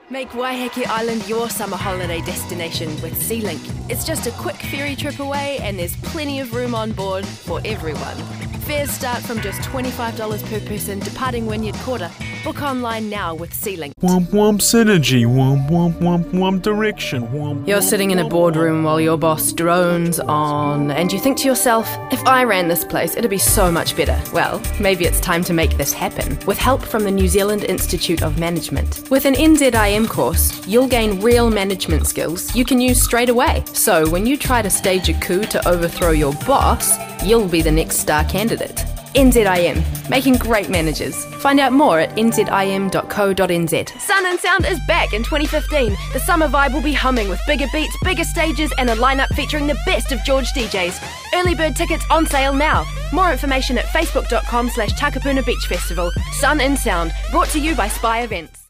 Make Waiheke Island your summer holiday destination with SeaLink. It's just a quick ferry trip away and there's plenty of room on board for everyone. Fares start from just $25 per person departing Wynyard Quarter. Book online now with SeaLink. Womp womp synergy, womp womp womp womp direction, womp. You're sitting in a boardroom while your boss drones on, and you think to yourself, if I ran this place, it'd be so much better. Well, maybe it's time to make this happen, with help from the New Zealand Institute of Management. With an NZIM course, you'll gain real management skills you can use straight away. So when you try to stage a coup to overthrow your boss, you'll be the next star candidate. NZIM, making great managers. Find out more at nzim.co.nz. Sun and Sound is back in 2015. The summer vibe will be humming with bigger beats, bigger stages, and a lineup featuring the best of George DJs. Early bird tickets on sale now. More information at facebook.com/Takapuna Beach Festival. Sun and Sound, brought to you by Spy Events.